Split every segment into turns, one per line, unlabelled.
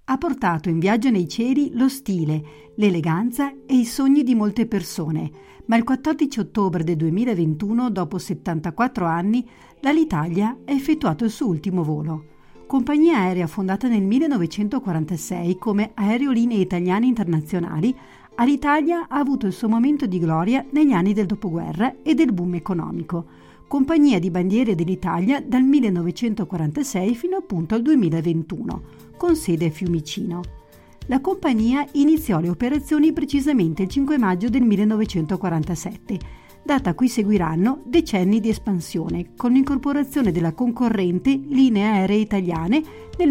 ha portato in viaggio nei cieli lo stile, l'eleganza e i sogni di molte persone, ma il 14 ottobre del 2021, dopo 74 anni, l'Alitalia ha effettuato il suo ultimo volo. Compagnia aerea fondata nel 1946 come Aerolinee Italiane Internazionali, Alitalia ha avuto il suo momento di gloria negli anni del dopoguerra e del boom economico. Compagnia di bandiera dell'Italia dal 1946 fino appunto al 2021, con sede a Fiumicino. La compagnia iniziò le operazioni precisamente il 5 maggio del 1947, data a cui seguiranno decenni di espansione, con l'incorporazione della concorrente Linee Aeree Italiane nel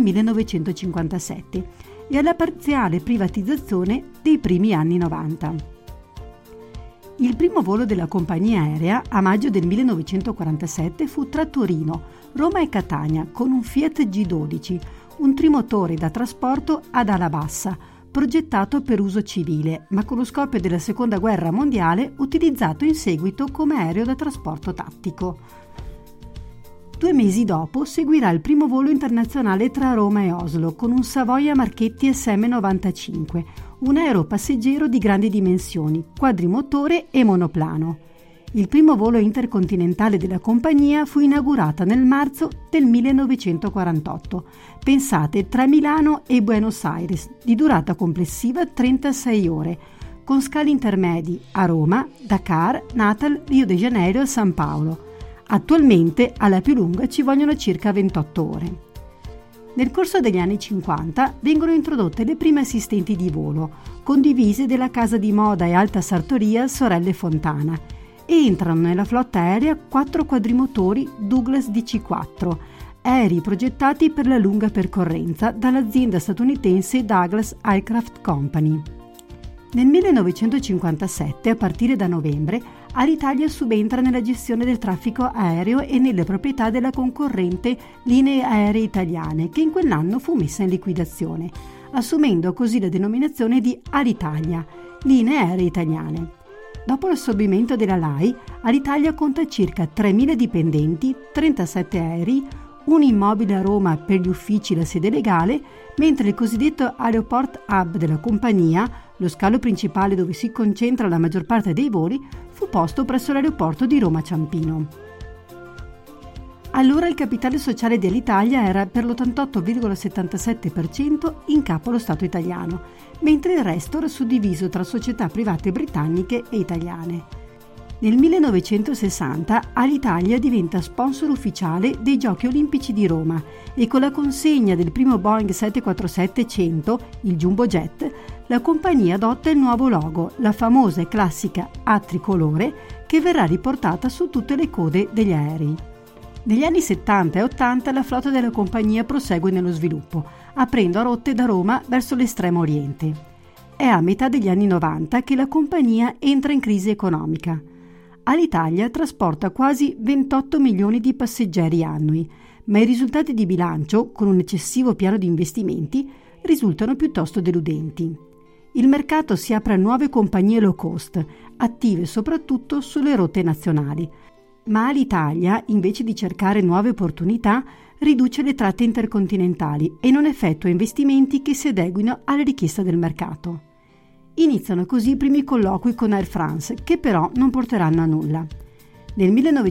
1957 e alla parziale privatizzazione dei primi anni 90. Il primo volo della compagnia aerea a maggio del 1947 fu tra Torino, Roma e Catania con un Fiat G12, un trimotore da trasporto ad ala bassa, progettato per uso civile, ma con lo scoppio della Seconda Guerra Mondiale utilizzato in seguito come aereo da trasporto tattico. 2 mesi dopo seguirà il primo volo internazionale tra Roma e Oslo con un Savoia Marchetti SM95, un aereo passeggero di grandi dimensioni, quadrimotore e monoplano. Il primo volo intercontinentale della compagnia fu inaugurata nel marzo del 1948, pensate tra Milano e Buenos Aires, di durata complessiva 36 ore, con scali intermedi a Roma, Dakar, Natal, Rio de Janeiro e San Paolo. Attualmente alla più lunga ci vogliono circa 28 ore. Nel corso degli anni 50 vengono introdotte le prime assistenti di volo, condivise della casa di moda e alta sartoria Sorelle Fontana, e entrano nella flotta aerea 4 quadrimotori Douglas DC-4, aerei progettati per la lunga percorrenza dall'azienda statunitense Douglas Aircraft Company. Nel 1957, a partire da novembre, Alitalia subentra nella gestione del traffico aereo e nelle proprietà della concorrente Linee Aeree Italiane, che in quell'anno fu messa in liquidazione, assumendo così la denominazione di Alitalia, Linee Aeree Italiane. Dopo l'assorbimento della LAI, Alitalia conta circa 3.000 dipendenti, 37 aerei, un immobile a Roma per gli uffici e la sede legale, mentre il cosiddetto Aeroport Hub della compagnia, lo scalo principale dove si concentra la maggior parte dei voli, fu posto presso l'aeroporto di Roma Ciampino. Allora il capitale sociale di Alitalia era per l'88,77% in capo allo Stato italiano, mentre il resto era suddiviso tra società private britanniche e italiane. Nel 1960 Alitalia diventa sponsor ufficiale dei Giochi Olimpici di Roma e con la consegna del primo Boeing 747-100, il Jumbo Jet, la compagnia adotta il nuovo logo, la famosa e classica A tricolore, che verrà riportata su tutte le code degli aerei. Negli anni 70 e 80 la flotta della compagnia prosegue nello sviluppo, aprendo rotte da Roma verso l'estremo oriente. È a metà degli anni 90 che la compagnia entra in crisi economica. Alitalia trasporta quasi 28 milioni di passeggeri annui, ma i risultati di bilancio, con un eccessivo piano di investimenti, risultano piuttosto deludenti. Il mercato si apre a nuove compagnie low cost, attive soprattutto sulle rotte nazionali, ma Alitalia, invece di cercare nuove opportunità, riduce le tratte intercontinentali e non effettua investimenti che si adeguino alle richieste del mercato. Iniziano così i primi colloqui con Air France, che però non porteranno a nulla. Nel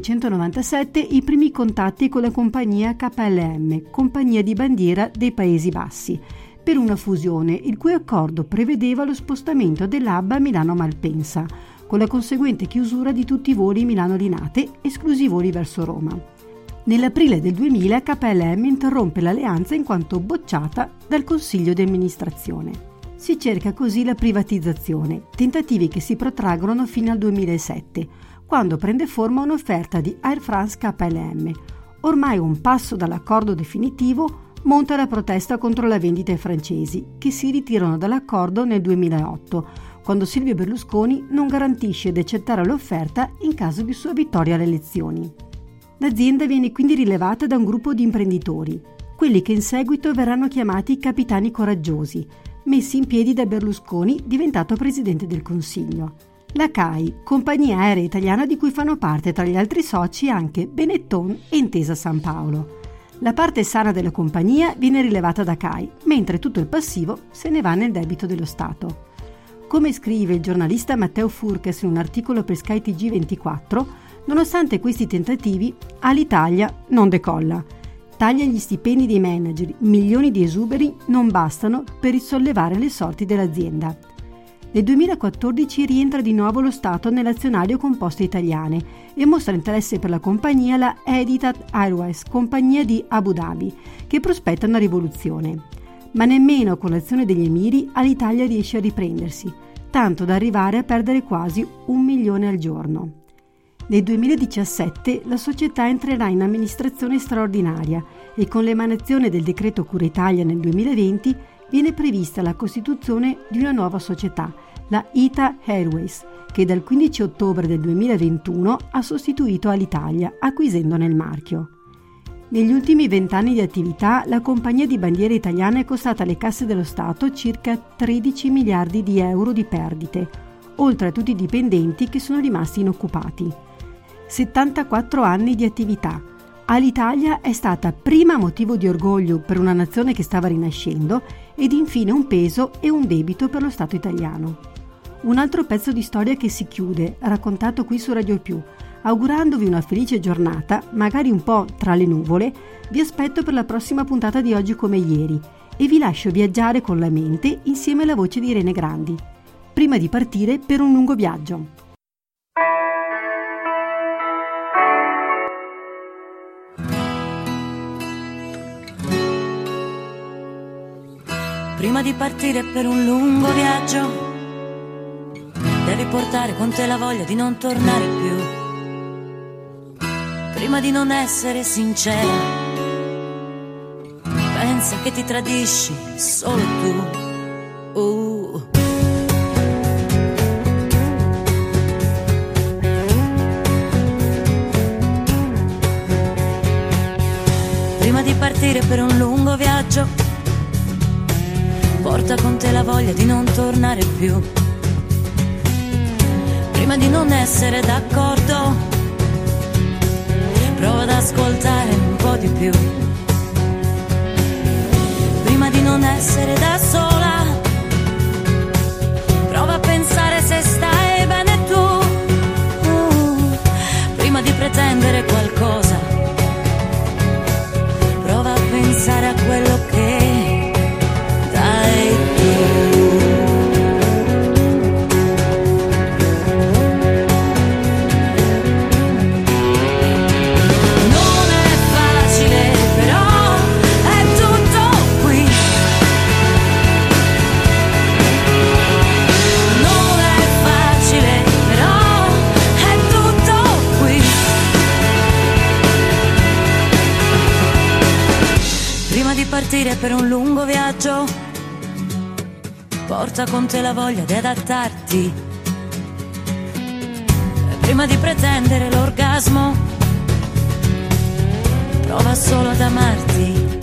1997 i primi contatti con la compagnia KLM, compagnia di bandiera dei Paesi Bassi, per una fusione il cui accordo prevedeva lo spostamento dell'hub a Milano Malpensa, con la conseguente chiusura di tutti i voli Milano-Linate, esclusi i voli verso Roma. Nell'aprile del 2000 KLM interrompe l'alleanza in quanto bocciata dal Consiglio di amministrazione. Si cerca così la privatizzazione, tentativi che si protraggono fino al 2007, quando prende forma un'offerta di Air France KLM. Ormai un passo dall'accordo definitivo, monta la protesta contro la vendita ai francesi, che si ritirano dall'accordo nel 2008, quando Silvio Berlusconi non garantisce di accettare l'offerta in caso di sua vittoria alle elezioni. L'azienda viene quindi rilevata da un gruppo di imprenditori, quelli che in seguito verranno chiamati capitani coraggiosi, messi in piedi da Berlusconi, diventato presidente del Consiglio. La CAI, compagnia aerea italiana di cui fanno parte tra gli altri soci anche Benetton e Intesa San Paolo. La parte sana della compagnia viene rilevata da CAI, mentre tutto il passivo se ne va nel debito dello Stato. Come scrive il giornalista Matteo Furches in un articolo per Sky TG24, nonostante questi tentativi, Alitalia non decolla. Taglia gli stipendi dei manager, milioni di esuberi non bastano per risollevare le sorti dell'azienda. Nel 2014 rientra di nuovo lo Stato nell'azionario con Poste Italiane e mostra interesse per la compagnia la Etihad Airways, compagnia di Abu Dhabi, che prospetta una rivoluzione. Ma nemmeno con l'azione degli emiri Alitalia riesce a riprendersi, tanto da arrivare a perdere quasi 1 milione al giorno. Nel 2017 la società entrerà in amministrazione straordinaria e con l'emanazione del decreto Cura Italia nel 2020 viene prevista la costituzione di una nuova società, la Etihad Airways, che dal 15 ottobre del 2021 ha sostituito Alitalia, acquisendone il marchio. Negli ultimi 20 anni di attività, la compagnia di bandiera italiana è costata alle casse dello Stato circa 13 miliardi di euro di perdite, oltre a tutti i dipendenti che sono rimasti inoccupati. 74 anni di attività. Alitalia è stata prima motivo di orgoglio per una nazione che stava rinascendo ed infine un peso e un debito per lo Stato italiano. Un altro pezzo di storia che si chiude, raccontato qui su Radio Più. Augurandovi una felice giornata, magari un po' tra le nuvole, vi aspetto per la prossima puntata di Oggi come ieri e vi lascio viaggiare con la mente insieme alla voce di Irene Grandi, prima di partire per un lungo viaggio.
Prima di partire per un lungo viaggio, devi portare con te la voglia di non tornare più. Prima di non essere sincera, pensa che ti tradisci solo tu. Prima di partire per un lungo viaggio, porta con te la voglia di non tornare più. Prima di non essere d'accordo, prova ad ascoltare un po' di più. Prima di non essere da sola, prova a pensare se stai bene tu. Prima di pretendere qualcosa, prova a pensare a quello che dai tu. Partire per un lungo viaggio, porta con te la voglia di adattarti. E prima di pretendere l'orgasmo, prova solo ad amarti.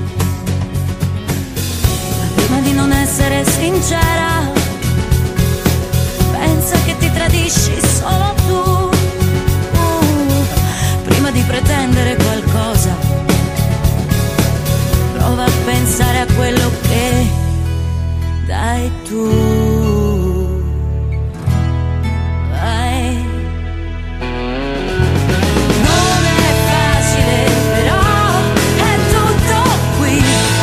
Prima di non essere sincera, pensa che ti tradisci solo tu. Prima di pretendere qualcosa, prova a pensare a quello che dai tu. Vai. Non è facile, però è tutto qui.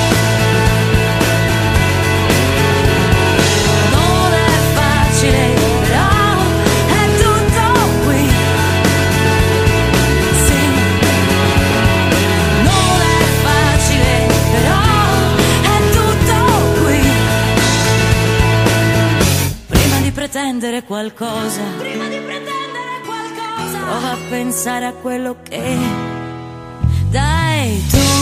Non è facile, però è tutto qui. Sì. Non è facile, però è tutto qui. Prima di pretendere qualcosa, prova a pensare a quello che dai tu.